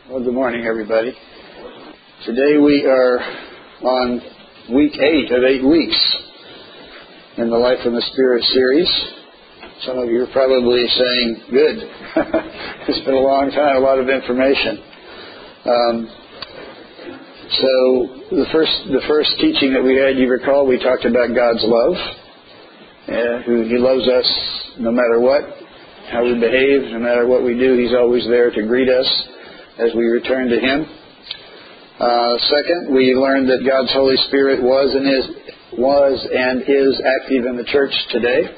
Well, good morning, everybody. Today we are on week 8 of 8 weeks in the Life in the Spirit series. Some of you are probably saying, good. It's been a long time, a lot of information. So the first teaching that we had, you recall, we talked about God's love. He loves us no matter what, how we behave, no matter what we do. He's always there to greet us as we return to Him. Second, we learned that God's Holy Spirit was and is active in the church today.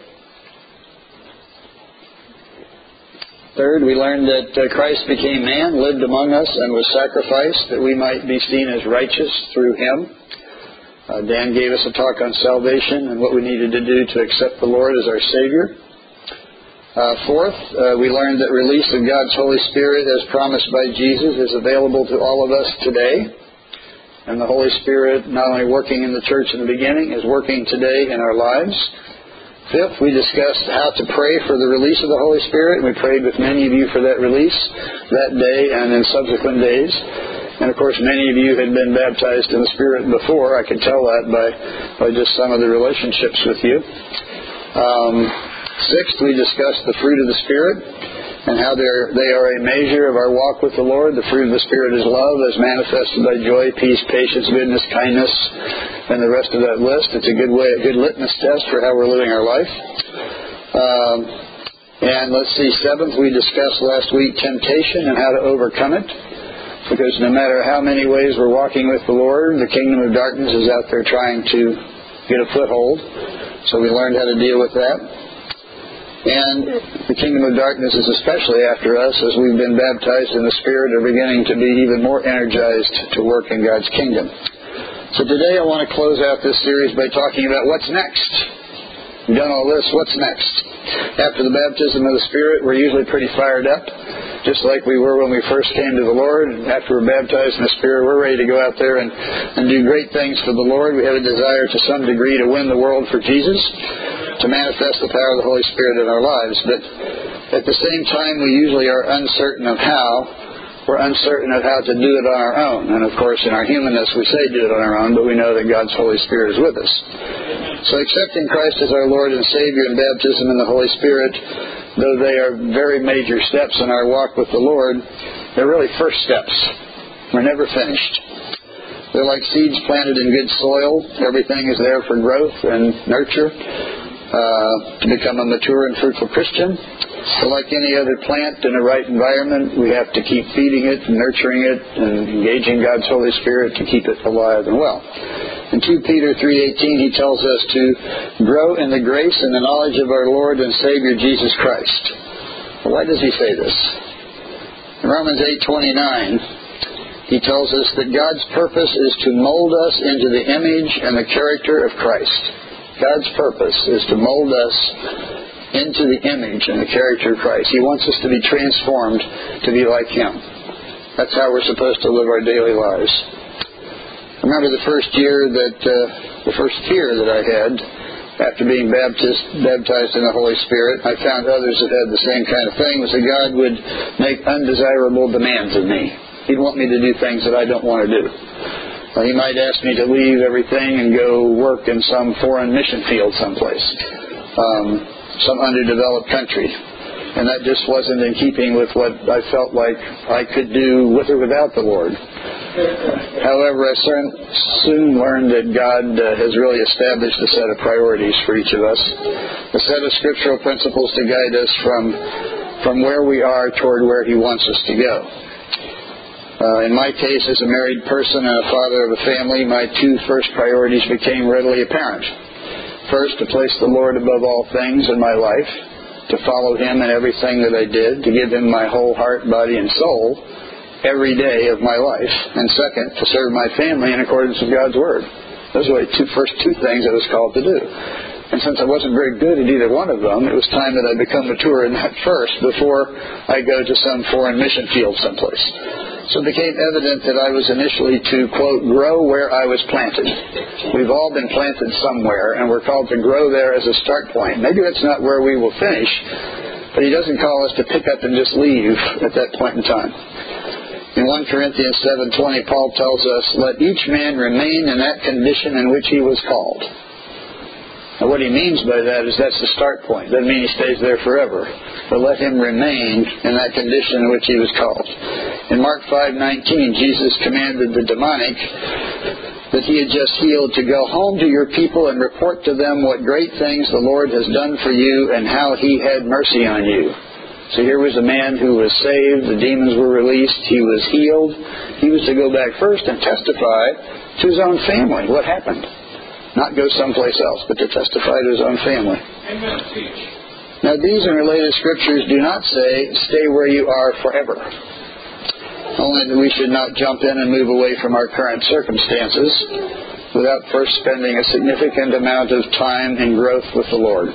Third, we learned that Christ became man, lived among us, and was sacrificed that we might be seen as righteous through Him. Dan gave us a talk on salvation and what we needed to do to accept the Lord as our Savior. Fourth, we learned that release of God's Holy Spirit as promised by Jesus is available to all of us today. And the Holy Spirit, not only working in the church in the beginning, is working today in our lives. Fifth, we discussed how to pray for the release of the Holy Spirit. We prayed with many of you for that release that day and in subsequent days. And of course, many of you had been baptized in the Spirit before. I could tell that by just some of the relationships with you. Sixth, we discussed the fruit of the Spirit and how they are a measure of our walk with the Lord. The fruit of the Spirit is love, as manifested by joy, peace, patience, goodness, kindness, and the rest of that list. It's a good litmus test for how we're living our life. And let's see, seventh, we discussed last week temptation and how to overcome it. Because no matter how many ways we're walking with the Lord, the kingdom of darkness is out there trying to get a foothold. So we learned how to deal with that. And the kingdom of darkness is especially after us, as we've been baptized in the Spirit, are beginning to be even more energized to work in God's kingdom. So today I want to close out this series by talking about what's next. We've done all this, what's next? After the baptism of the Spirit, we're usually pretty fired up, just like we were when we first came to the Lord. After we're baptized in the Spirit, we're ready to go out there and do great things for the Lord. We have a desire to some degree to win the world for Jesus, to manifest the power of the Holy Spirit in our lives. But at the same time, we usually are uncertain of how. We're uncertain of how to do it on our own. And of course, in our humanness, we say do it on our own, but we know that God's Holy Spirit is with us. So accepting Christ as our Lord and Savior and baptism in the Holy Spirit, though they are very major steps in our walk with the Lord, they're really first steps. We're never finished. They're like seeds planted in good soil. Everything is there for growth and nurture to become a mature and fruitful Christian. So like any other plant in the right environment, we have to keep feeding it and nurturing it and engaging God's Holy Spirit to keep it alive and well. In 2 Peter 3:18, he tells us to grow in the grace and the knowledge of our Lord and Savior Jesus Christ. Well, why does he say this? In Romans 8:29, he tells us that God's purpose is to mold us into the image and the character of Christ. God's purpose is to mold us into the image and the character of Christ. He wants us to be transformed to be like Him. That's how we're supposed to live our daily lives. I remember the first fear that I had after being baptized in the Holy Spirit. I found others that had the same kind of thing, was that God would make undesirable demands of me. He'd want me to do things that I don't want to do. He might ask me to leave everything and go work in some foreign mission field someplace, some underdeveloped country. And that just wasn't in keeping with what I felt like I could do with or without the Lord. However, I soon learned that God has really established a set of priorities for each of us, a set of scriptural principles to guide us from where we are toward where He wants us to go. In my case, as a married person and a father of a family, my two first priorities became readily apparent. First, to place the Lord above all things in my life, to follow Him in everything that I did, to give Him my whole heart, body, and soul every day of my life. And second, to serve my family in accordance with God's Word. Those were the first two things I was called to do. And since I wasn't very good at either one of them, it was time that I become mature in that first before I go to some foreign mission field someplace. So it became evident that I was initially to, quote, grow where I was planted. We've all been planted somewhere, and we're called to grow there as a start point. Maybe that's not where we will finish, but He doesn't call us to pick up and just leave at that point in time. In 1 Corinthians 7:20, Paul tells us, let each man remain in that condition in which he was called. Now what he means by that is that's the start point. Doesn't mean he stays there forever. But let him remain in that condition in which he was called. In Mark 5:19, Jesus commanded the demonic that he had just healed to go home to your people and report to them what great things the Lord has done for you and how he had mercy on you. So here was a man who was saved, the demons were released, he was healed. He was to go back first and testify to his own family what happened. Not go someplace else, but to testify to his own family. Amen. Now these and related scriptures do not say, stay where you are forever. Only that we should not jump in and move away from our current circumstances without first spending a significant amount of time in growth with the Lord.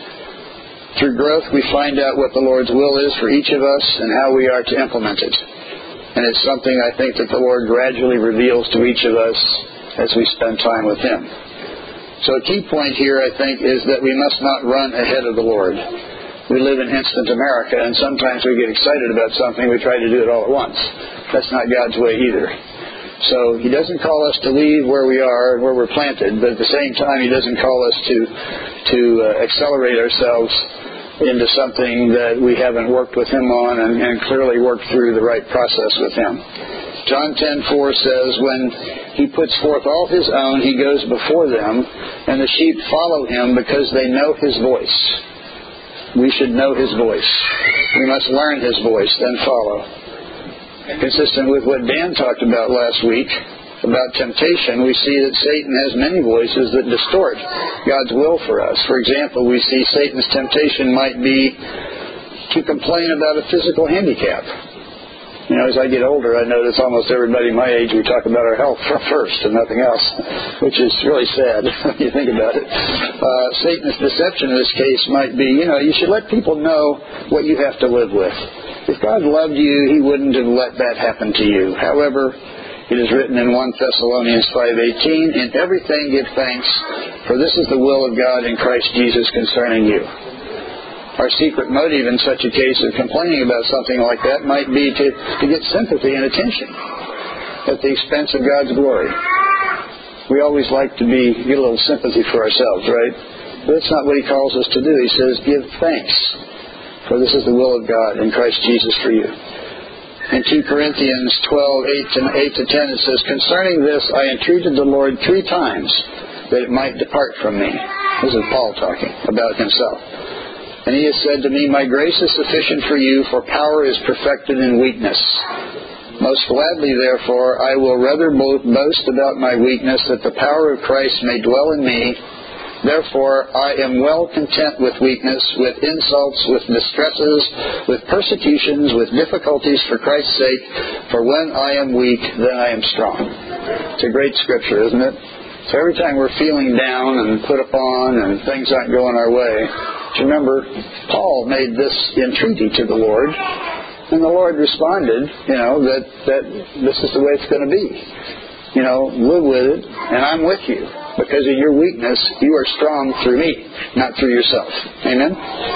Through growth, we find out what the Lord's will is for each of us and how we are to implement it. And it's something I think that the Lord gradually reveals to each of us as we spend time with Him. So a key point here, I think, is that we must not run ahead of the Lord. We live in instant America, and sometimes we get excited about something, we try to do it all at once. That's not God's way either. So He doesn't call us to leave where we are and where we're planted, but at the same time He doesn't call us to accelerate ourselves into something that we haven't worked with Him on and clearly worked through the right process with Him. John 10:4 says, when He puts forth all His own, He goes before them, and the sheep follow Him because they know His voice. We should know His voice. We must learn His voice, then follow. Consistent with what Dan talked about last week, about temptation, we see that Satan has many voices that distort God's will for us. For example, we see Satan's temptation might be to complain about a physical handicap. You know, as I get older, I notice almost everybody my age, we talk about our health first and nothing else, which is really sad when you think about it. Satan's deception in this case might be, you should let people know what you have to live with. If God loved you, He wouldn't have let that happen to you. However, it is written in 1 Thessalonians 5:18, in everything give thanks, for this is the will of God in Christ Jesus concerning you. Our secret motive in such a case of complaining about something like that might be to get sympathy and attention at the expense of God's glory. We always like to get a little sympathy for ourselves, right? But that's not what He calls us to do. He says, give thanks, for this is the will of God in Christ Jesus for you. In 2 Corinthians 12:8-10 it says, concerning this I entreated the Lord 3 times that it might depart from me. This is Paul talking about himself. And he has said to me, my grace is sufficient for you, for power is perfected in weakness. Most gladly, therefore, I will rather boast about my weakness, that the power of Christ may dwell in me. Therefore, I am well content with weakness, with insults, with distresses, with persecutions, with difficulties for Christ's sake. For when I am weak, then I am strong. It's a great scripture, isn't it? So every time we're feeling down and put upon and things aren't going our way, remember, Paul made this entreaty to the Lord, and the Lord responded, that this is the way it's going to be. Live with it, and I'm with you. Because in your weakness, you are strong through me, not through yourself. Amen?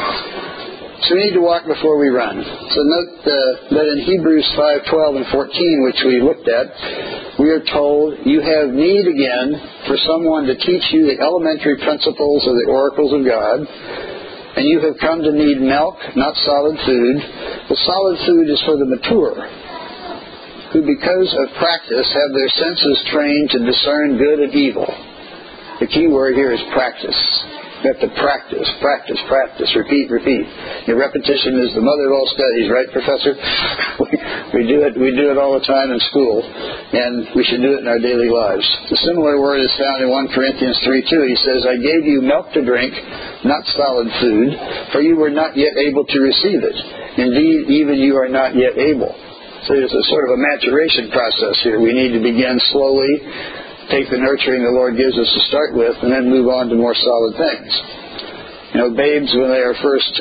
So we need to walk before we run. So note that in Hebrews 5:12 and 14, which we looked at, we are told, you have need again for someone to teach you the elementary principles of the oracles of God, and you have come to need milk, not solid food. The solid food is for the mature, who because of practice have their senses trained to discern good and evil. The key word here is practice. You have to practice, repeat. Your repetition is the mother of all studies, right, Professor? We do it all the time in school, and we should do it in our daily lives. The similar word is found in 1 Corinthians 3:2. He says, I gave you milk to drink, not solid food, for you were not yet able to receive it. Indeed, even you are not yet able. So there's a sort of a maturation process here. We need to begin slowly, take the nurturing the Lord gives us to start with, and then move on to more solid things. Babes, when they are first,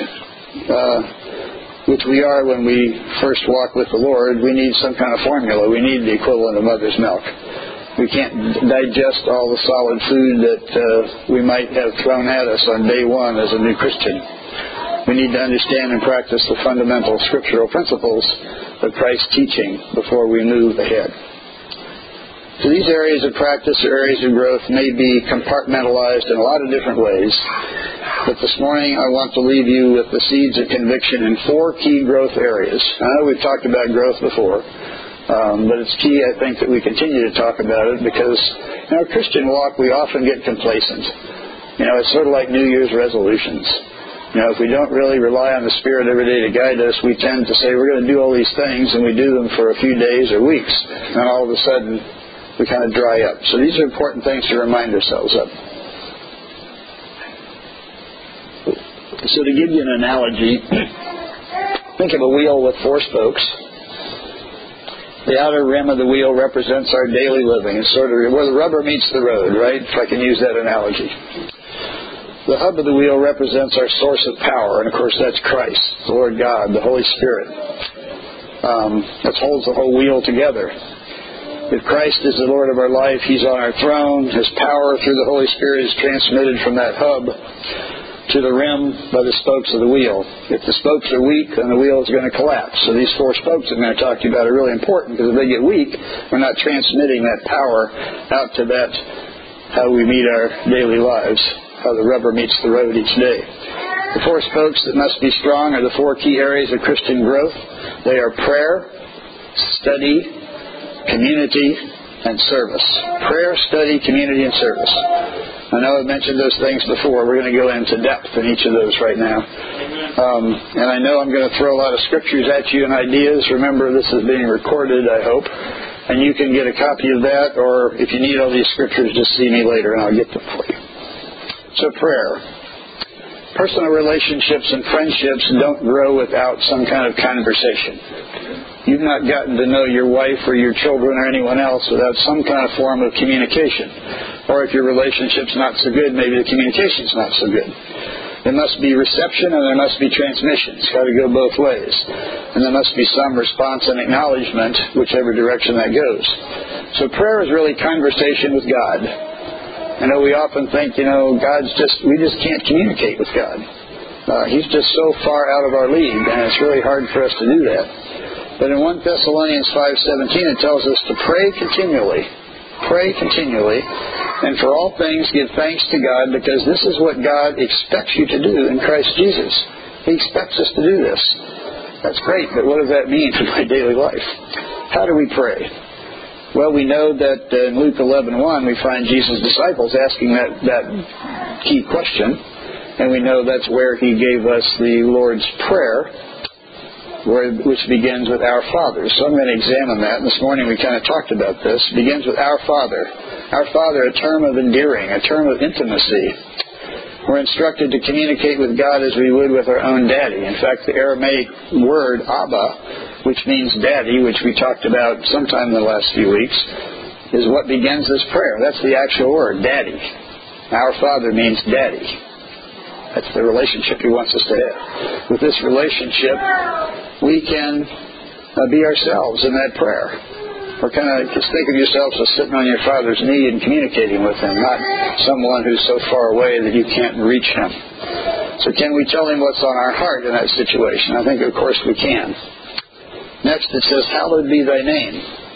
which we are when we first walk with the Lord, we need some kind of formula. We need the equivalent of mother's milk. We can't digest all the solid food that we might have thrown at us on day one as a new Christian. We need to understand and practice the fundamental scriptural principles of Christ's teaching before we move ahead. So these areas of practice or areas of growth may be compartmentalized in a lot of different ways, but this morning I want to leave you with the seeds of conviction in 4 key growth areas. I know we've talked about growth before, but it's key, I think, that we continue to talk about it because in our Christian walk we often get complacent. It's sort of like New Year's resolutions. If we don't really rely on the Spirit every day to guide us, we tend to say we're going to do all these things, and we do them for a few days or weeks, and then all of a sudden we kind of dry up. So these are important things to remind ourselves of. So to give you an analogy, think of a wheel with 4 spokes. The outer rim of the wheel represents our daily living. It's sort of where the rubber meets the road, right? If I can use that analogy. The hub of the wheel represents our source of power, and of course that's Christ, the Lord God, the Holy Spirit. That holds the whole wheel together. If Christ is the Lord of our life, He's on our throne. His power through the Holy Spirit is transmitted from that hub to the rim by the spokes of the wheel. If the spokes are weak, then the wheel is going to collapse. So these 4 spokes I'm going to talk to you about are really important because if they get weak, we're not transmitting that power out to that, how we meet our daily lives, how the rubber meets the road each day. The 4 spokes that must be strong are the 4 key areas of Christian growth. They are prayer, study, community, and service. Prayer, study, community, and service. I know I've mentioned those things before. We're going to go into depth in each of those right now. And I know I'm going to throw a lot of scriptures at you and ideas. Remember, this is being recorded, I hope. And you can get a copy of that, or if you need all these scriptures, just see me later and I'll get them for you. So prayer. Personal relationships and friendships don't grow without some kind of conversation. You've not gotten to know your wife or your children or anyone else without some kind of form of communication. Or if your relationship's not so good, maybe the communication's not so good. There must be reception and there must be transmission. It's got to go both ways. And there must be some response and acknowledgement, whichever direction that goes. So prayer is really conversation with God. I know we often think, we just can't communicate with God. He's just so far out of our league, and it's really hard for us to do that. But in 1 Thessalonians 5:17, it tells us to pray continually. Pray continually. And for all things, give thanks to God, because this is what God expects you to do in Christ Jesus. He expects us to do this. That's great, but what does that mean for my daily life? How do we pray? Well, we know that in Luke 11:1, we find Jesus' disciples asking that key question. And we know that's where He gave us the Lord's Prayer, which begins with Our Father. So I'm going to examine that. And this morning we kind of talked about this. It begins with Our Father. Our Father, a term of endearing, a term of intimacy. We're instructed to communicate with God as we would with our own daddy. In fact, the Aramaic word Abba, which means daddy, which we talked about sometime in the last few weeks, is what begins this prayer. That's the actual word, daddy. Our Father means daddy. That's the relationship He wants us to have. With this relationship, we can be ourselves in that prayer. Or just think of yourselves as sitting on your Father's knee and communicating with Him, not someone who's so far away that you can't reach Him. So can we tell Him what's on our heart in that situation? I think, of course, we can. Next, it says, Hallowed be Thy name.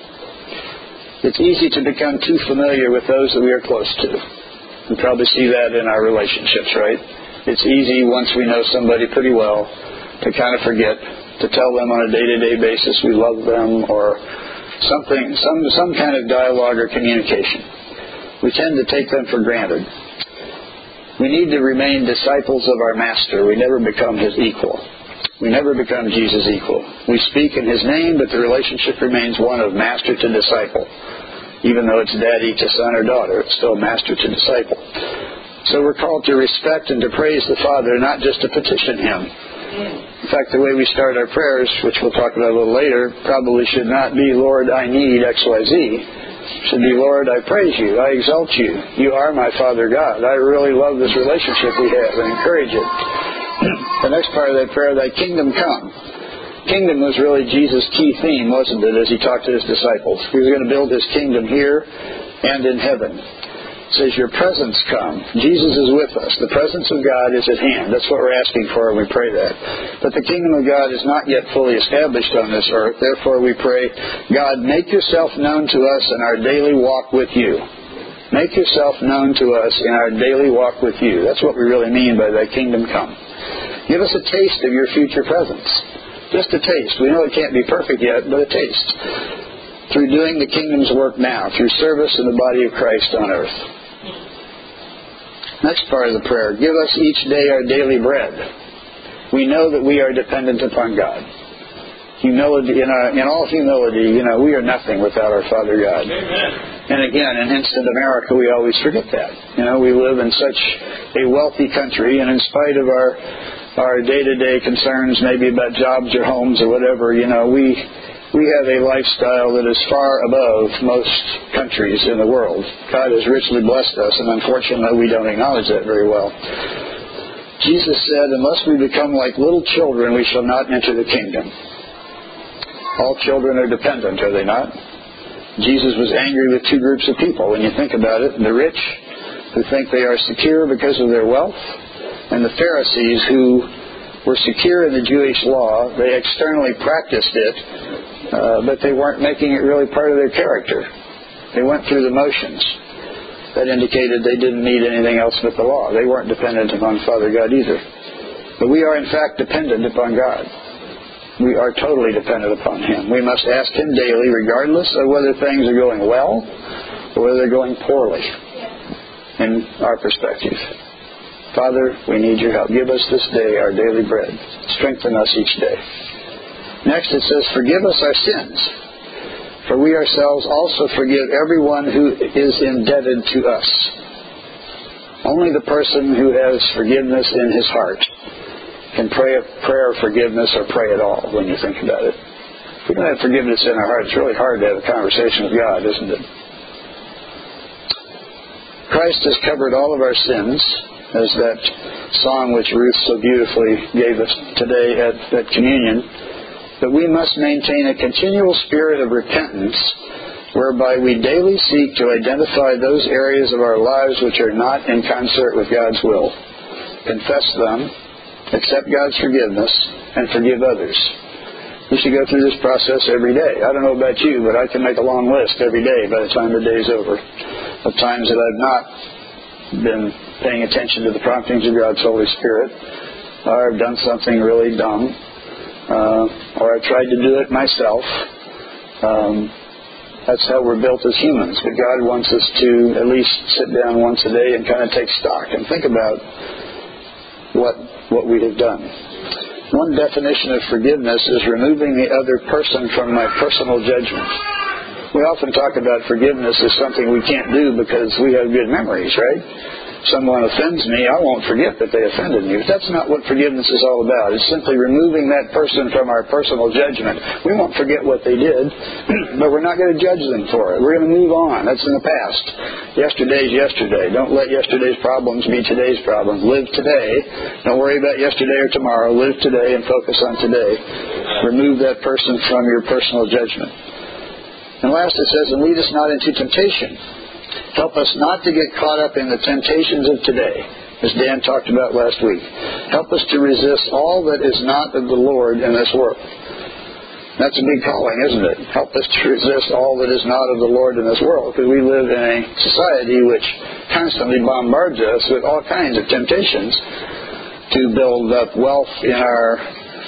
It's easy to become too familiar with those that we are close to. We probably see that in our relationships, right? It's easy, once we know somebody pretty well, to kind of forget, to tell them on a day-to-day basis we love them, or something, some kind of dialogue or communication. We tend to take them for granted. We need to remain disciples of our Master. We never become His equal. We never become Jesus' equal. We speak in His name, but the relationship remains one of master to disciple. Even though it's daddy to son or daughter, it's still master to disciple. So we're called to respect and to praise the Father, not just to petition Him. In fact, the way we start our prayers, which we'll talk about a little later, probably should not be, Lord, I need XYZ. It should be, Lord, I praise You, I exalt You. You are my Father God. I really love this relationship we have and encourage it. The next part of that prayer, Thy kingdom come. Kingdom was really Jesus' key theme, wasn't it, as He talked to His disciples. He was going to build His kingdom here and in heaven. It says, your presence come. Jesus is with us. The presence of God is at hand. That's what we're asking for when we pray that. But the kingdom of God is not yet fully established on this earth. Therefore we pray, God, make yourself known to us in our daily walk with you. Make yourself known to us in our daily walk with you. That's what we really mean by that kingdom come. Give us a taste of your future presence. Just a taste. We know it can't be perfect yet, but a taste. Through doing the kingdom's work now, through service in the body of Christ on earth. Next part of the prayer, give us each day our daily bread. We know that we are dependent upon God. Humility, in all humility, we are nothing without our Father God. Amen. And again, in instant America, we always forget that. We live in such a wealthy country, and in spite of our day-to-day concerns, maybe about jobs or homes or whatever, we have a lifestyle that is far above most countries in the world. God has richly blessed us, and unfortunately we don't acknowledge that very well. Jesus said, unless we become like little children, we shall not enter the kingdom. All children are dependent, are they not? Jesus was angry with two groups of people, when you think about it. The rich, who think they are secure because of their wealth, and the Pharisees, who were secure in the Jewish law. They externally practiced it, but they weren't making it really part of their character. They went through the motions. That indicated they didn't need anything else but the law. They weren't dependent upon Father God either. But we are in fact dependent upon God. We are totally dependent upon Him. We must ask Him daily, regardless of whether things are going well or whether they're going poorly in our perspective. Father, we need your help. Give us this day our daily bread. Strengthen us each day. Next it says, forgive us our sins, for we ourselves also forgive everyone who is indebted to us. Only the person who has forgiveness in his heart can pray a prayer of forgiveness or pray at all, when you think about it. If we don't have forgiveness in our heart, it's really hard to have a conversation with God, isn't it? Christ has covered all of our sins, as that song which Ruth so beautifully gave us today at communion. But we must maintain a continual spirit of repentance, whereby we daily seek to identify those areas of our lives which are not in concert with God's will, confess them, accept God's forgiveness, and forgive others. We should go through this process every day. I don't know about you, but I can make a long list every day by the time the day's over of times that I've not been paying attention to the promptings of God's Holy Spirit, or I've done something really dumb, or I tried to do it myself. That's how we're built as humans. But God wants us to at least sit down once a day and kind of take stock and think about what we have done. One definition of forgiveness is removing the other person from my personal judgment. We often talk about forgiveness as something we can't do because we have good memories, right? Someone offends me, I won't forget that they offended me. But that's not what forgiveness is all about. It's simply removing that person from our personal judgment. We won't forget what they did, but we're not going to judge them for it. We're going to move on. That's in the past. Yesterday's yesterday. Don't let yesterday's problems be today's problems. Live today. Don't worry about yesterday or tomorrow. Live today and focus on today. Remove that person from your personal judgment. And last it says, and lead us not into temptation. Help us not to get caught up in the temptations of today, as Dan talked about last week. Help us to resist all that is not of the Lord in this world. That's a big calling, isn't it? Help us to resist all that is not of the Lord in this world, because we live in a society which constantly bombards us with all kinds of temptations to build up wealth in our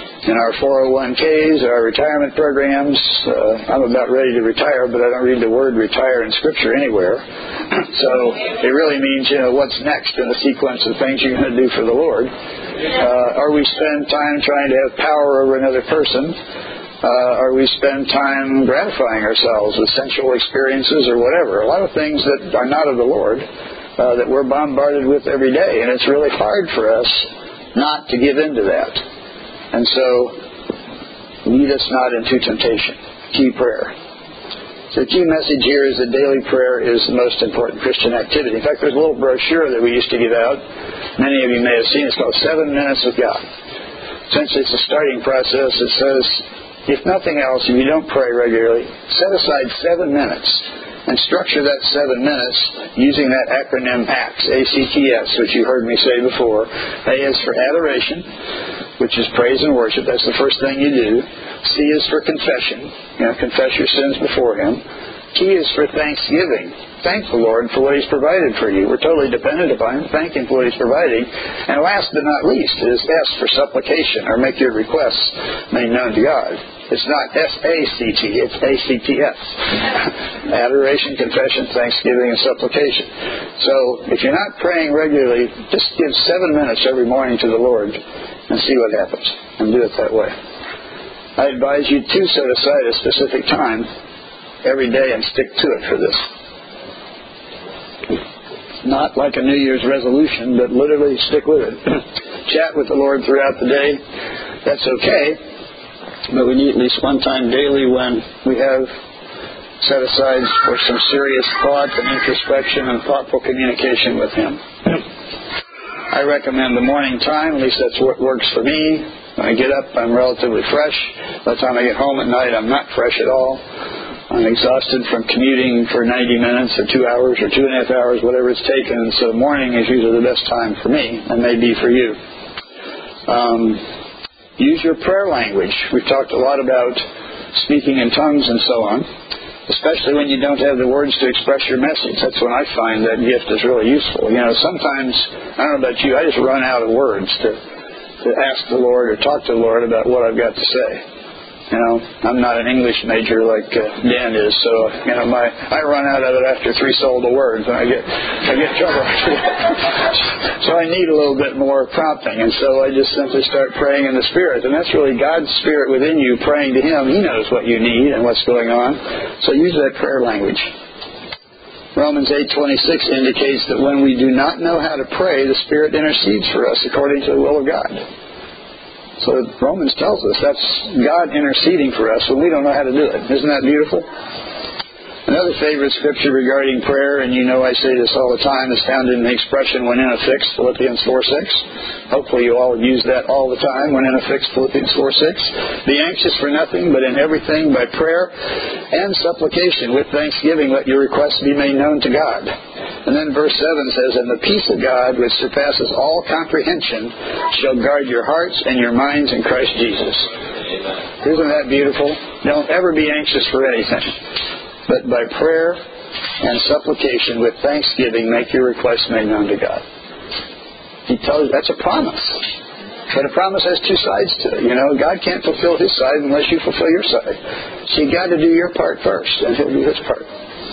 401ks, our retirement programs. I'm about ready to retire, but I don't read the word retire in Scripture anywhere. So it really means, what's next in the sequence of things you're going to do for the Lord. Or we spend time trying to have power over another person. Or we spend time gratifying ourselves with sensual experiences or whatever. A lot of things that are not of the Lord that we're bombarded with every day. And it's really hard for us not to give in to that. And so, lead us not into temptation. Key prayer. So the key message here is that daily prayer is the most important Christian activity. In fact, there's a little brochure that we used to give out. Many of you may have seen. It's called 7 Minutes with God. Essentially, it's a starting process. It says, if nothing else, if you don't pray regularly, set aside 7 minutes and structure that 7 minutes using that acronym ACTS, A-C-T-S, which you heard me say before. A is for adoration, which is praise and worship. That's the first thing you do. C is for confession. Confess your sins before Him. T is for thanksgiving. Thank the Lord for what He's provided for you. We're totally dependent upon Him. Thank Him for what He's providing. And last but not least is S for supplication, or make your requests made known to God. It's not S-A-C-T, it's A-C-T-S. Adoration, confession, thanksgiving, and supplication. So if you're not praying regularly, just give 7 minutes every morning to the Lord and see what happens. And do it that way. I advise you to set aside a specific time every day and stick to it for this. Not like a New Year's resolution, but literally stick with it. Chat with the Lord throughout the day. That's okay. But we need at least one time daily when we have set aside for some serious thought and introspection and thoughtful communication with Him. I recommend the morning time. At least that's what works for me. When I get up, I'm relatively fresh. By the time I get home at night, I'm not fresh at all. I'm exhausted from commuting for 90 minutes or 2 hours or 2.5 hours, whatever it's taken. And so morning is usually the best time for me, and may be for you. Use your prayer language. We've talked a lot about speaking in tongues and so on, especially when you don't have the words to express your message. That's when I find that gift is really useful. Sometimes, I don't know about you, I just run out of words to ask the Lord or talk to the Lord about what I've got to say. I'm not an English major like Dan is, so I run out of it after 3 syllable words, and I get trouble. So I need a little bit more prompting, and so I just simply start praying in the Spirit, and that's really God's Spirit within you praying to Him. He knows what you need and what's going on, so use that prayer language. Romans 8:26 indicates that when we do not know how to pray, the Spirit intercedes for us according to the will of God. So Romans tells us that's God interceding for us when we don't know how to do it. Isn't that beautiful? Another favorite scripture regarding prayer, and I say this all the time, is found in the expression when in a fix, Philippians 4:6. Hopefully you all use that all the time, when in a fix, Philippians 4:6. Be anxious for nothing, but in everything by prayer and supplication with thanksgiving let your requests be made known to God. And then verse 7 says, and the peace of God, which surpasses all comprehension, shall guard your hearts and your minds in Christ Jesus. Isn't that beautiful? Don't ever be anxious for anything, but by prayer and supplication with thanksgiving make your requests made known to God. He tells you that's a promise. But a promise has 2 sides to it. God can't fulfill His side unless you fulfill your side. So you've got to do your part first, and He'll do His part.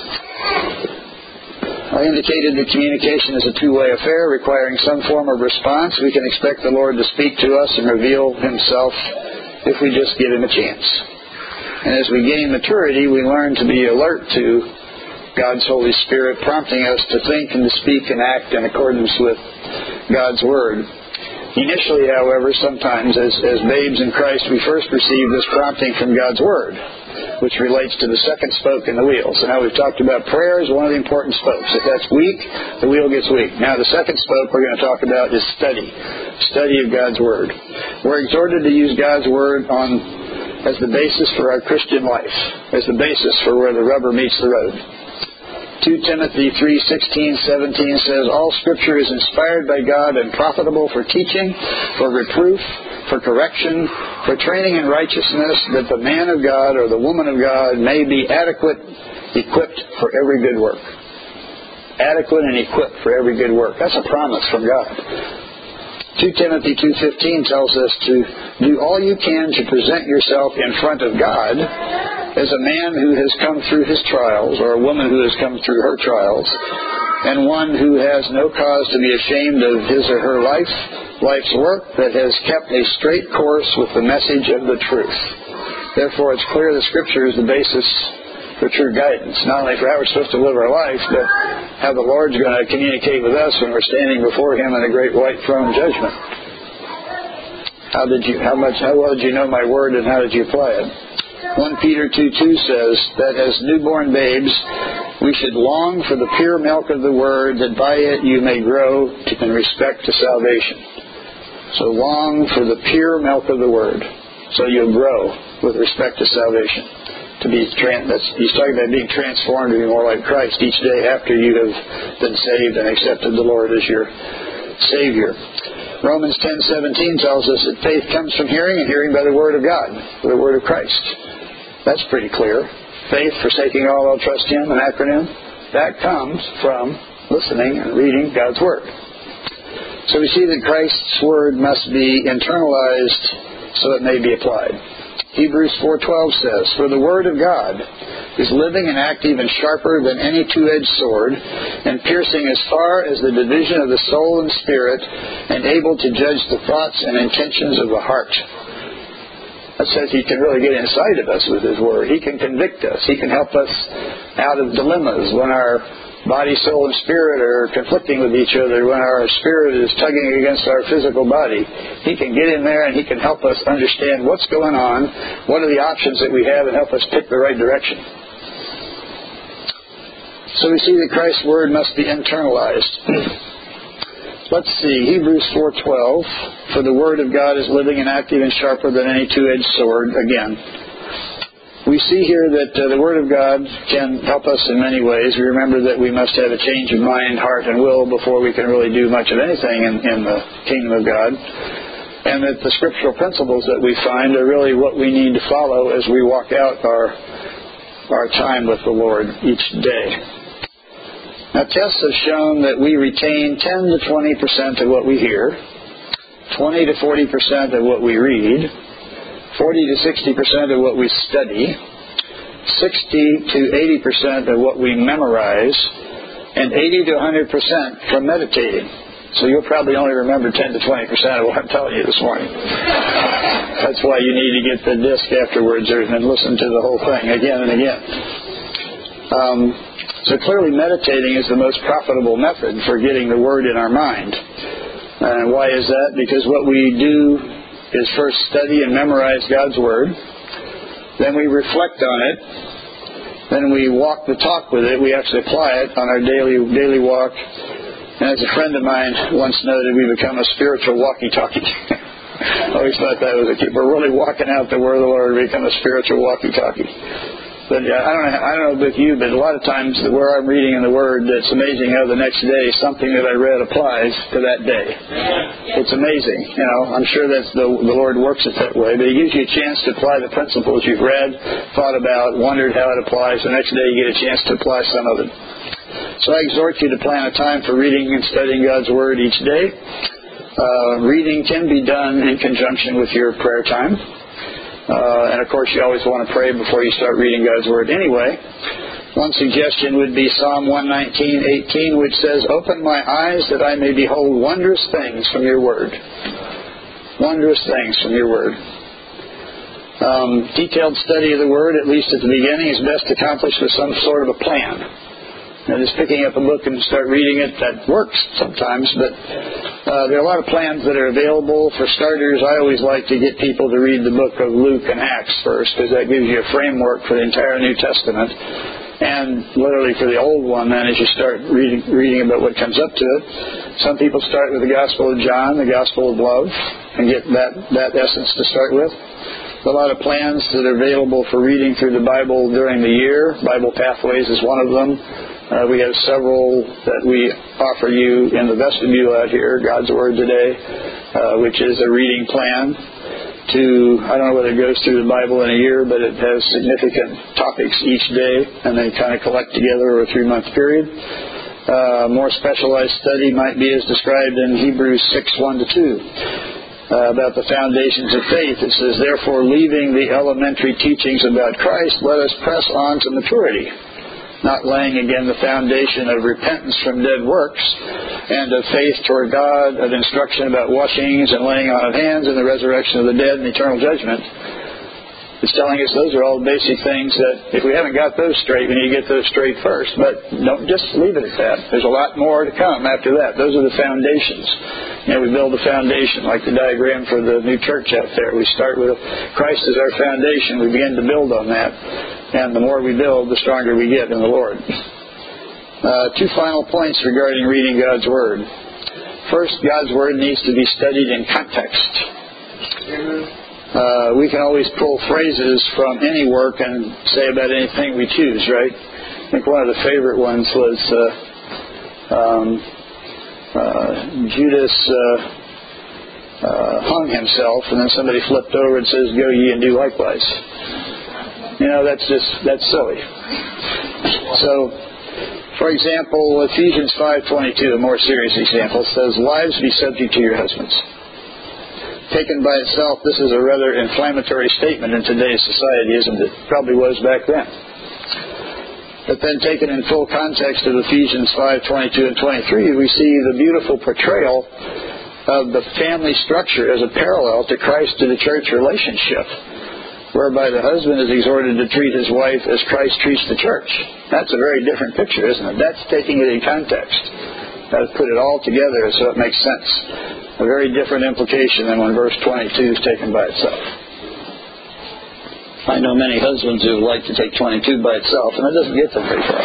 I indicated that communication is a 2-way affair requiring some form of response. We can expect the Lord to speak to us and reveal Himself if we just give Him a chance. And as we gain maturity, we learn to be alert to God's Holy Spirit prompting us to think and to speak and act in accordance with God's Word. Initially, however, sometimes as babes in Christ, we first receive this prompting from God's Word, which relates to the second spoke in the wheel. So now we've talked about prayer as one of the important spokes. If that's weak, the wheel gets weak. Now the second spoke we're going to talk about is study of God's Word. We're exhorted to use God's Word as the basis for our Christian life, as the basis for where the rubber meets the road. 2 Timothy 3:16-17 says, all Scripture is inspired by God and profitable for teaching, for reproof, for correction, for training in righteousness, that the man of God or the woman of God may be adequate, equipped for every good work. Adequate and equipped for every good work. That's a promise from God. 2 Timothy 2:15 tells us to do all you can to present yourself in front of God as a man who has come through his trials, or a woman who has come through her trials, and one who has no cause to be ashamed of his or her life's work, that has kept a straight course with the message of the truth. Therefore, it's clear the Scripture is the basis for true guidance, not only for how we're supposed to live our life, but how the Lord's going to communicate with us when we're standing before Him in a great white throne judgment. How well did you know my word, and how did you apply it? 1 Peter 2:2 says that as newborn babes, we should long for the pure milk of the Word, that by it you may grow in respect to salvation. So long for the pure milk of the Word, so you'll grow with respect to salvation. he's talking about being transformed to be more like Christ each day after you have been saved and accepted the Lord as your Savior. Romans 10:17 tells us that faith comes from hearing, and hearing by the Word of God, the Word of Christ. That's pretty clear. Faith, forsaking all, I'll trust Him, an acronym. That comes from listening and reading God's Word. So we see that Christ's Word must be internalized so it may be applied. Hebrews 4:12 says, "For the Word of God is living and active and sharper than any two-edged sword, and piercing as far as the division of the soul and spirit, and able to judge the thoughts and intentions of the heart." That says He can really get inside of us with His Word. He can convict us. He can help us out of dilemmas when our body, soul, and spirit are conflicting with each other, when our spirit is tugging against our physical body. He can get in there and He can help us understand what's going on, what are the options that we have, and help us pick the right direction. So we see that Christ's Word must be internalized. Let's see, Hebrews 4:12, "For the Word of God is living and active and sharper than any two-edged sword," again. We see here that the Word of God can help us in many ways. We remember that we must have a change of mind, heart, and will before we can really do much of anything in the kingdom of God. And that the scriptural principles that we find are really what we need to follow as we walk out our time with the Lord each day. Now, tests have shown that we retain 10 to 20% of what we hear, 20 to 40% of what we read, 40 to 60% of what we study, 60 to 80% of what we memorize, and 80 to 100% from meditating. So you'll probably only remember 10 to 20% of what I'm telling you this morning. That's why you need to get the disc afterwards and listen to the whole thing again and again. So clearly meditating is the most profitable method for getting the Word in our mind. And why is that? Because what we do is first study and memorize God's Word. Then we reflect on it. Then we walk the talk with it. We actually apply it on our daily walk. And as a friend of mine once noted, we become a spiritual walkie-talkie. I always thought that was a key. We're really walking out the Word of the Lord to become a spiritual walkie-talkie. But I don't know about you, but a lot of times where I'm reading in the Word, it's amazing how the next day something that I read applies to that day. It's amazing. You know, I'm sure that the Lord works it that way, but He gives you a chance to apply the principles you've read, thought about, wondered how it applies. The next day you get a chance to apply some of it. So I exhort you to plan a time for reading and studying God's Word each day. Reading can be done in conjunction with your prayer time. And of course you always want to pray before you start reading God's Word anyway. One suggestion would be Psalm 119:18, which says, "Open my eyes that I may behold wondrous things from your Word." Wondrous things from your Word. Detailed study of the Word, at least at the beginning, is best accomplished with some sort of a plan. Now, just picking up a book and start reading it, that works sometimes, but there are a lot of plans that are available. For starters, I always like to get people to read the book of Luke and Acts first, because that gives you a framework for the entire New Testament, and literally for the Old one, then, as you start reading about what comes up to it. Some people start with the Gospel of John, the Gospel of Love, and get that essence to start with. A lot of plans that are available for reading through the Bible during the year. Bible Pathways is one of them. We have several that we offer you in the vestibule out here, God's Word Today, which is a reading plan I don't know whether it goes through the Bible in a year, but it has significant topics each day, and they kind of collect together over a 3-month period. More specialized study might be as described in Hebrews 6:1-2. About the foundations of faith. It says, "Therefore, leaving the elementary teachings about Christ, let us press on to maturity, not laying again the foundation of repentance from dead works, and of faith toward God, of instruction about washings and laying on of hands, and the resurrection of the dead and eternal judgment." It's telling us those are all basic things that if we haven't got those straight, we need to get those straight first. But don't just leave it at that. There's a lot more to come after that. Those are the foundations. You know, we build a foundation like the diagram for the new church out there. We start with Christ as our foundation. We begin to build on that. And the more we build, the stronger we get in the Lord. 2 final points regarding reading God's Word. First, God's Word needs to be studied in context. We can always pull phrases from any work and say about anything we choose, right? I think one of the favorite ones was Judas hung himself, and then somebody flipped over and says, "Go ye and do likewise." That's silly. So, for example, Ephesians 5:22, a more serious example, says, "Wives, be subject to your husbands." Taken by itself, this is a rather inflammatory statement in today's society, isn't it? Probably was back then. But then taken in full context of Ephesians 5:22 and 23, we see the beautiful portrayal of the family structure as a parallel to Christ to the church relationship, whereby the husband is exhorted to treat his wife as Christ treats the church. That's a very different picture, isn't it? That's taking it in context. Got to put it all together so it makes sense. A very different implication than when verse 22 is taken by itself. I know many husbands who like to take 22 by itself, and it doesn't get them very far.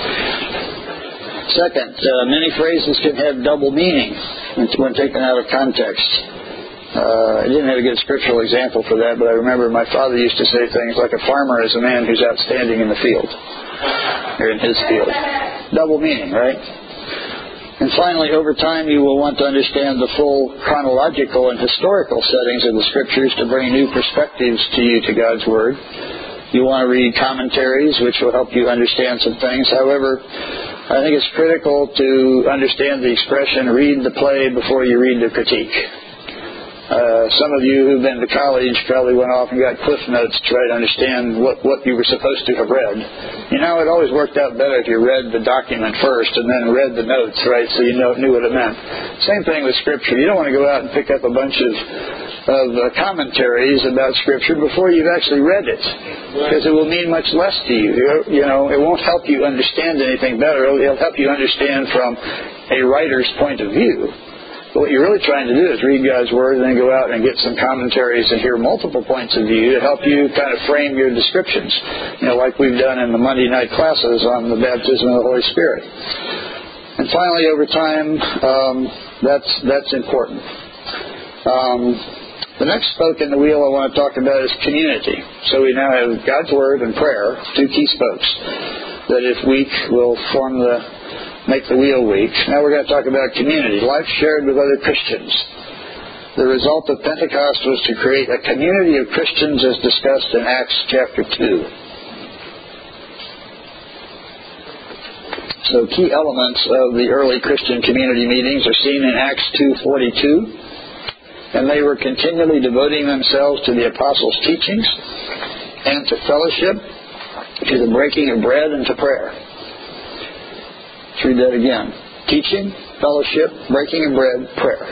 Second, many phrases can have double meaning when taken out of context. I didn't have a good scriptural example for that, but I remember my father used to say things like, "A farmer is a man who's outstanding in the field," or in his field. Double meaning, right? And finally, over time, you will want to understand the full chronological and historical settings of the Scriptures to bring new perspectives to you to God's Word. You want to read commentaries, which will help you understand some things. However, I think it's critical to understand the expression, read the play before you read the critique. Some of you who've been to college probably went off and got cliff notes to try to understand what you were supposed to have read. It always worked out better if you read the document first and then read the notes, right, so you knew what it meant. Same thing with Scripture. You don't want to go out and pick up a bunch of commentaries about Scripture before you've actually read it, because it will mean much less to you. It won't help you understand anything better. It'll help you understand from a writer's point of view. But what you're really trying to do is read God's Word and then go out and get some commentaries and hear multiple points of view to help you kind of frame your descriptions, like we've done in the Monday night classes on the baptism of the Holy Spirit. And finally, over time, that's important. The next spoke in the wheel I want to talk about is community. So we now have God's Word and prayer, two key spokes, that if weak will make the wheel weak. Now we're going to talk about community, life shared with other Christians. The result of Pentecost was to create a community of Christians as discussed in Acts chapter 2. So key elements of the early Christian community meetings are seen in Acts 2:42. And they were continually devoting themselves to the apostles' teachings and to fellowship, to the breaking of bread, and to prayer. Let's read that again. Teaching, fellowship, breaking of bread, prayer.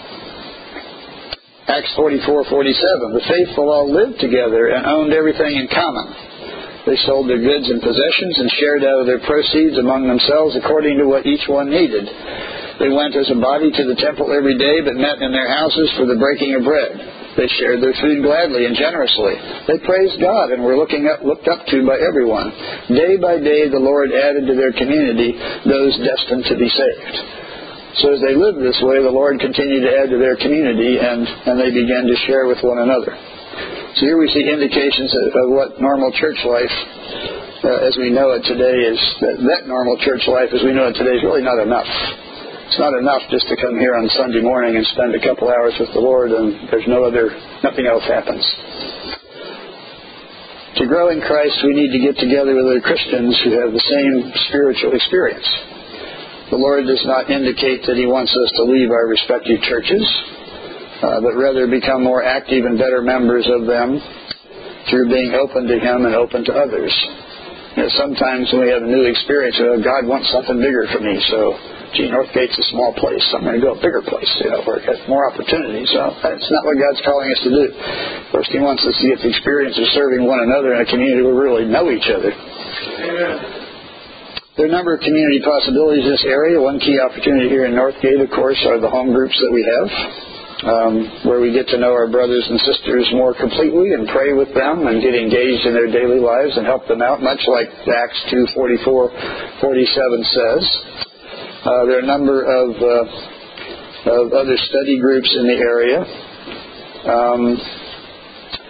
Acts 44:47. The faithful all lived together and owned everything in common. They sold their goods and possessions and shared out of their proceeds among themselves according to what each one needed. They went as a body to the temple every day, but met in their houses for the breaking of bread. They shared their food gladly and generously. They praised God and were looked up to by everyone. Day by day the Lord added to their community those destined to be saved. So as they lived this way, the Lord continued to add to their community, and they began to share with one another. So here we see indications of what normal church life as we know it today is. That normal church life as we know it today is really not enough. It's not enough just to come here on Sunday morning and spend a couple hours with the Lord and nothing else happens. To grow in Christ, we need to get together with other Christians who have the same spiritual experience. The Lord does not indicate that He wants us to leave our respective churches, but rather become more active and better members of them through being open to Him and open to others. Sometimes when we have a new experience, God wants something bigger for me, so Northgate's a small place, so I'm going to go to a bigger place, where it has more opportunities. So that's not what God's calling us to do. First, He wants us to get the experience of serving one another in a community where we really know each other. Amen. There are a number of community possibilities in this area. One key opportunity here in Northgate, of course, are the home groups that we have, where we get to know our brothers and sisters more completely and pray with them and get engaged in their daily lives and help them out, much like Acts 2:44-47 says. There are a number of other study groups in the area.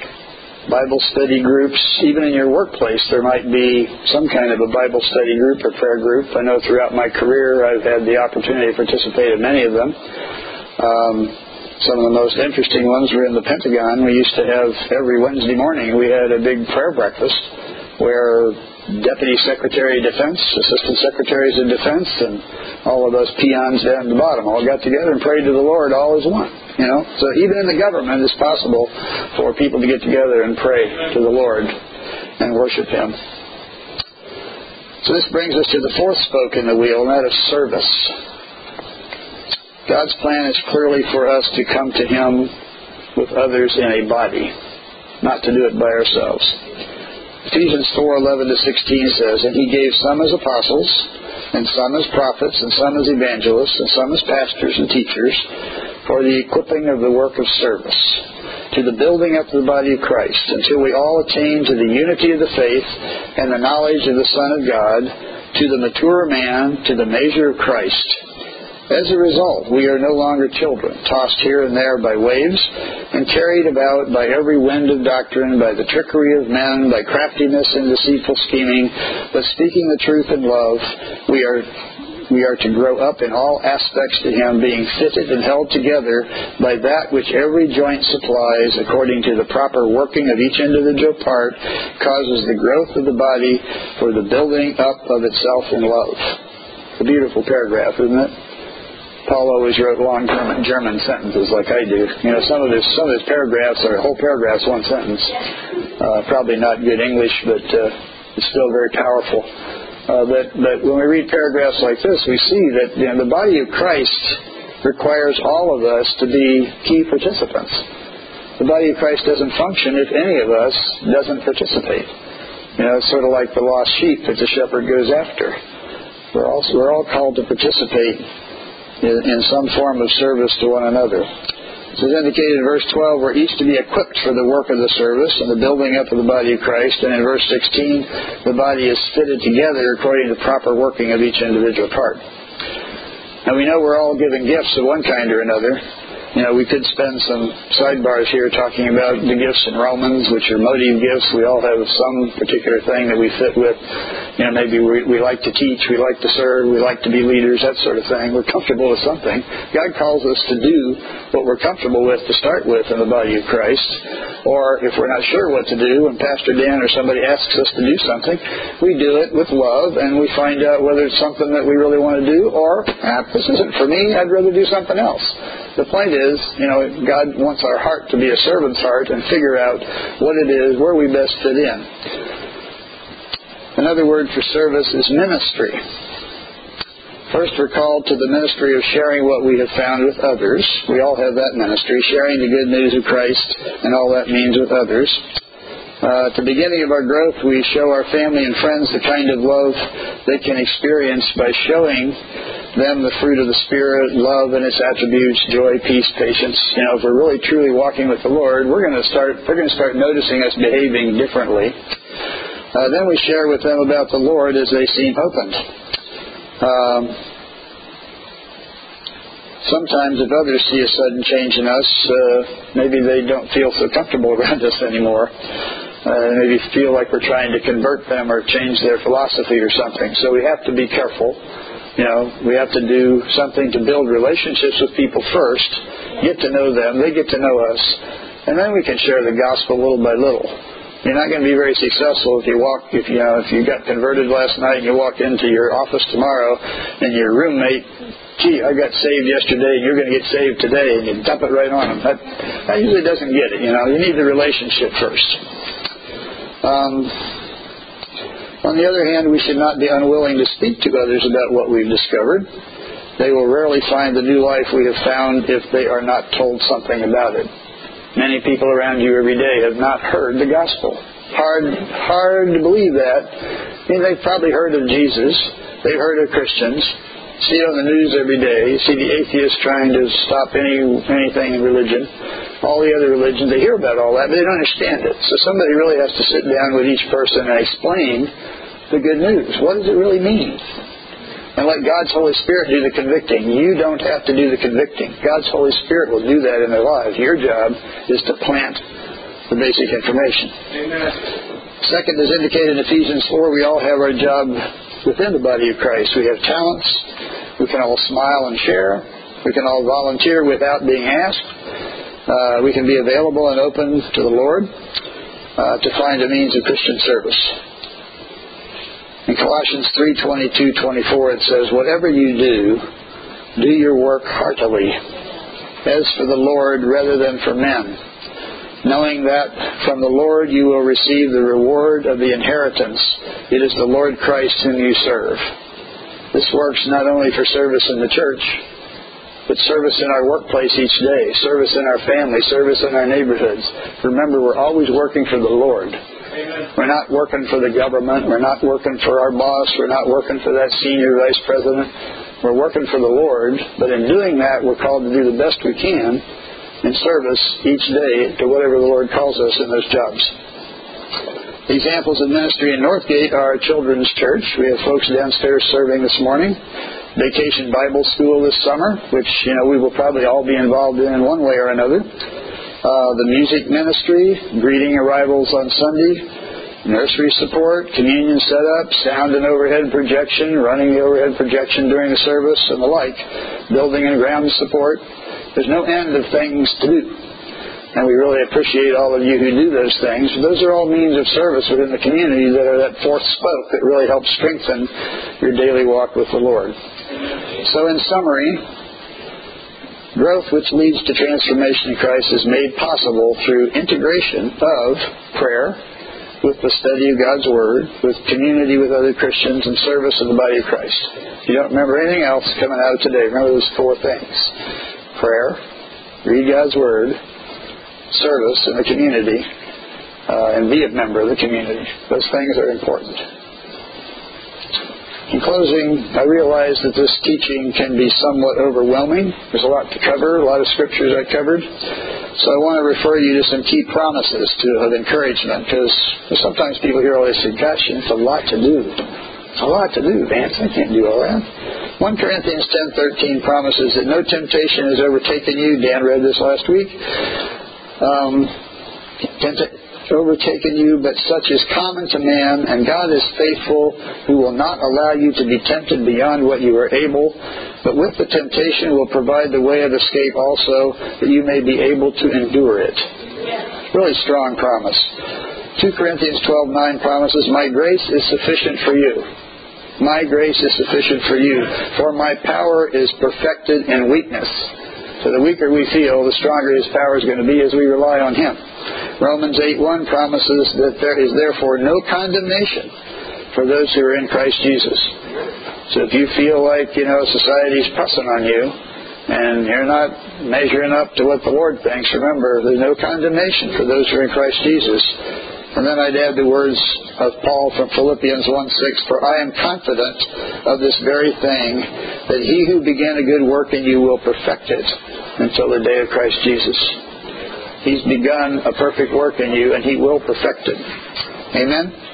Bible study groups. Even in your workplace, there might be some kind of a Bible study group or prayer group. I know throughout my career I've had the opportunity to participate in many of them. Some of the most interesting ones were in the Pentagon. We used to have, every Wednesday morning, we had a big prayer breakfast where Deputy Secretary of Defense, Assistant Secretaries of Defense, and all of us peons down at the bottom all got together and prayed to the Lord all as one. So even in the government, it's possible for people to get together and pray to the Lord and worship Him. So this brings us to the fourth spoke in the wheel, and that is service. God's plan is clearly for us to come to Him with others in a body, not to do it by ourselves. Ephesians 4:11-16 says, "And He gave some as apostles, and some as prophets, and some as evangelists, and some as pastors and teachers, for the equipping of the work of service, to the building up of the body of Christ, until we all attain to the unity of the faith and the knowledge of the Son of God, to the mature man, to the measure of Christ. As a result, we are no longer children, tossed here and there by waves, and carried about by every wind of doctrine, by the trickery of men, by craftiness and deceitful scheming, but speaking the truth in love, we are to grow up in all aspects to Him, being fitted and held together by that which every joint supplies, according to the proper working of each individual part, causes the growth of the body for the building up of itself in love." A beautiful paragraph, isn't it? Paul always wrote long German sentences like I do. Some of his paragraphs are whole paragraphs, one sentence. Probably not good English, but it's still very powerful. But when we read paragraphs like this, we see that the body of Christ requires all of us to be key participants. The body of Christ doesn't function if any of us doesn't participate. It's sort of like the lost sheep that the shepherd goes after. We're all called to participate in some form of service to one another. This is indicated in verse 12, we're each to be equipped for the work of the service and the building up of the body of Christ. And in verse 16, the body is fitted together according to the proper working of each individual part. Now we know we're all given gifts of one kind or another. We could spend some sidebars here talking about the gifts in Romans, which are motive gifts. We all have some particular thing that we fit with. Maybe we like to teach, we like to serve, we like to be leaders, that sort of thing. We're comfortable with something. God calls us to do what we're comfortable with to start with in the body of Christ. Or if we're not sure what to do, when Pastor Dan or somebody asks us to do something, we do it with love, and we find out whether it's something that we really want to do, or, this isn't for me, I'd rather do something else. The point is, God wants our heart to be a servant's heart and figure out what it is, where we best fit in. Another word for service is ministry. First, we're called to the ministry of sharing what we have found with others. We all have that ministry, sharing the good news of Christ and all that means with others. At the beginning of our growth, we show our family and friends the kind of love they can experience by showing them the fruit of the Spirit, love and its attributes, joy, peace, patience. If we're really truly walking with the Lord, they're going to start noticing us behaving differently. Then we share with them about the Lord as they seem opened. Sometimes if others see a sudden change in us, maybe they don't feel so comfortable around us anymore. Maybe feel like we're trying to convert them or change their philosophy or something. So we have to be careful. We have to do something to build relationships with people first, get to know them, they get to know us, and then we can share the gospel little by little. You're not going to be very successful if you got converted last night and you walk into your office tomorrow and your roommate, I got saved yesterday and you're going to get saved today, and you dump it right on them. That usually doesn't get it. You need the relationship first. On the other hand, we should not be unwilling to speak to others about what we've discovered. They will rarely find the new life we have found if they are not told something about it. Many people around you every day have not heard the gospel. Hard to believe that. They've probably heard of Jesus. They've heard of Christians. See it on the news every day. You see the atheists trying to stop anything in religion. All the other religions, they hear about all that, but they don't understand it. So somebody really has to sit down with each person and explain the good news. What does it really mean? And let God's Holy Spirit do the convicting. You don't have to do the convicting. God's Holy Spirit will do that in their lives. Your job is to plant the basic information. Amen. Second, as indicated in Ephesians 4, we all have our job within the body of Christ. We have talents. We can all smile and share. We can all volunteer without being asked. We can be available and open to the Lord to find a means of Christian service. In Colossians 3:22-24 it says, "Whatever you do your work heartily, as for the Lord rather than for men, knowing that from the Lord you will receive the reward of the inheritance. It is the Lord Christ whom you serve." This works not only for service in the church, but service in our workplace each day, service in our family, service in our neighborhoods. Remember, we're always working for the Lord. Amen. We're not working for the government. We're not working for our boss. We're not working for that senior vice president. We're working for the Lord, but in doing that, we're called to do the best we can in service each day to whatever the Lord calls us in those jobs. Examples of ministry in Northgate are our children's church. We have folks downstairs serving this morning. Vacation Bible School this summer, which we will probably all be involved in one way or another. The music ministry, greeting arrivals on Sunday, nursery support, communion setup, sound and overhead projection, running the overhead projection during the service, and the like, building and ground support. There's no end of things to do. And we really appreciate all of you who do those things. Those are all means of service within the community that are that fourth spoke that really helps strengthen your daily walk with the Lord. So in summary, growth which leads to transformation in Christ is made possible through integration of prayer with the study of God's Word, with community with other Christians, and service of the body of Christ. If you don't remember anything else coming out of today, remember those four things. Prayer, read God's Word, service in the community, and be a member of the community. Those things are important. In closing, I realize that this teaching can be somewhat overwhelming. There's a lot to cover, a lot of scriptures I covered. So I want to refer you to some key promises of encouragement, because sometimes people hear all this and say, gosh, it's a lot to do. It's a lot to do, Vance. I can't do all that. 1 Corinthians 10:13 promises that no temptation has overtaken you. Dan read this last week. Overtaken you, but such is common to man, and God is faithful, who will not allow you to be tempted beyond what you are able, but with the temptation will provide the way of escape also, that you may be able to endure it. Really strong promise. 2 Corinthians 12:9 promises, my grace is sufficient for you. My grace is sufficient for you, for my power is perfected in weakness. So the weaker we feel, the stronger His power is going to be as we rely on Him. Romans 8:1 promises that there is therefore no condemnation for those who are in Christ Jesus. So if you feel like, society's pressing on you and you're not measuring up to what the Lord thinks, remember, there's no condemnation for those who are in Christ Jesus. And then I'd add the words of Paul from Philippians 1:6, for I am confident of this very thing, that He who began a good work in you will perfect it until the day of Christ Jesus. He's begun a perfect work in you, and He will perfect it. Amen?